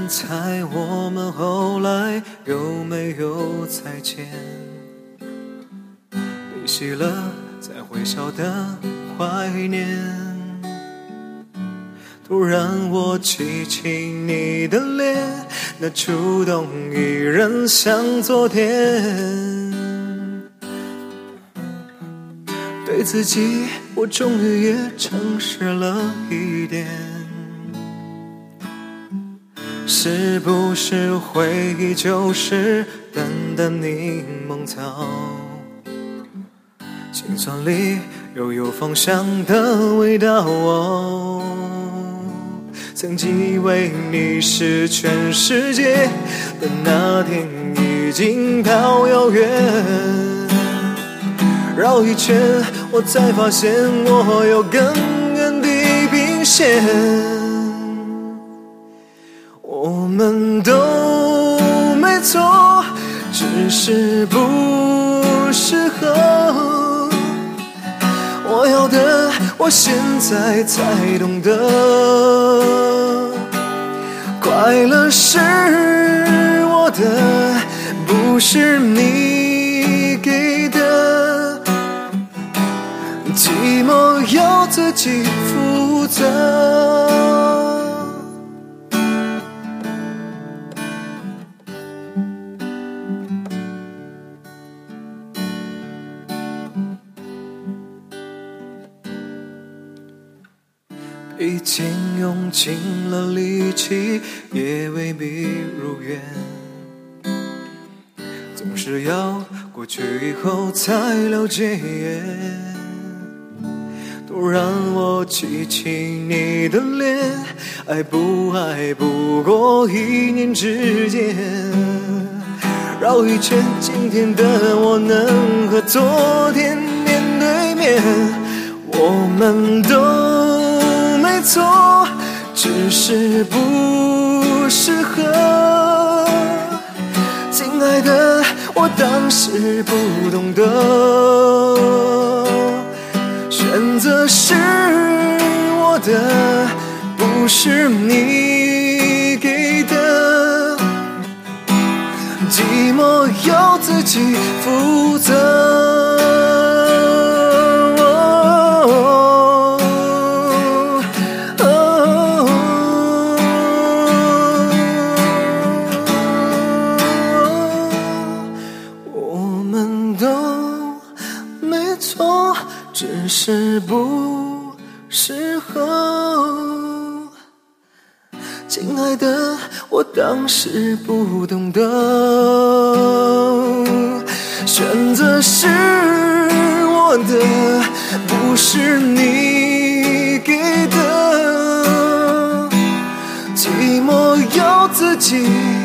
猜我们后来有没有再见？离席了再会笑的怀念。突然我记起你的脸，那触动依然像昨天。对自己我终于也诚实了一点。是不是回忆就是淡淡柠檬草，心酸里又有芳香的味道哦。曾经以为你是全世界的那天已经好遥远，绕一圈我才发现我有更远的并线。我们都没错，只是不适合。我要的我现在才懂得，快乐是我的，不是你给的，寂寞要自己负责。毕竟用尽了力气，也未必如愿。总是要过去以后才了解。突然我记起你的脸，爱不爱不过一念之间。绕一圈，今天的我能和昨天面对面。我们都没错，只是不适合。亲爱的，我当时不懂得，选择是我的，不是你给的，寂寞要自己负责。只是不适合，亲爱的，我当时不懂得，选择是我的，不是你给的，寂寞要自己